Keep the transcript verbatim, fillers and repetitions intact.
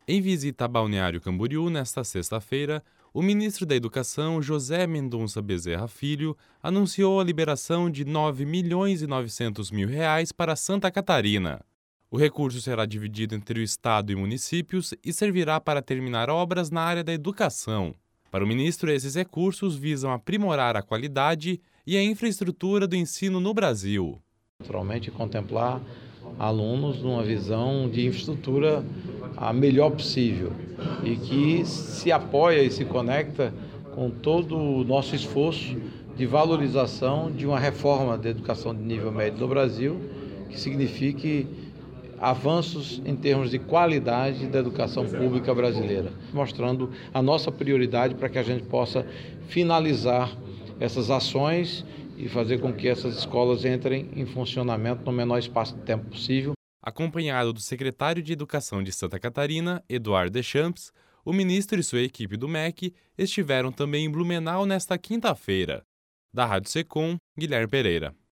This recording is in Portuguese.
Em visita a Balneário Camboriú nesta sexta-feira, o ministro da Educação, José Mendonça Bezerra Filho, anunciou a liberação de nove milhões e novecentos mil reais para Santa Catarina. O recurso será dividido entre o Estado e municípios e servirá para terminar obras na área da educação. Para o ministro, esses recursos visam aprimorar a qualidade e a infraestrutura do ensino no Brasil. Naturalmente, contemplar alunos numa visão de infraestrutura a melhor possível e que se apoia e se conecta com todo o nosso esforço de valorização de uma reforma da educação de nível médio no Brasil, que signifique avanços em termos de qualidade da educação pública brasileira, mostrando a nossa prioridade para que a gente possa finalizar essas ações e fazer com que essas escolas entrem em funcionamento no menor espaço de tempo possível. Acompanhado do secretário de Educação de Santa Catarina, Eduardo Deschamps, o ministro e sua equipe do M E C estiveram também em Blumenau nesta quinta-feira. Da Rádio Secom, Guilherme Pereira.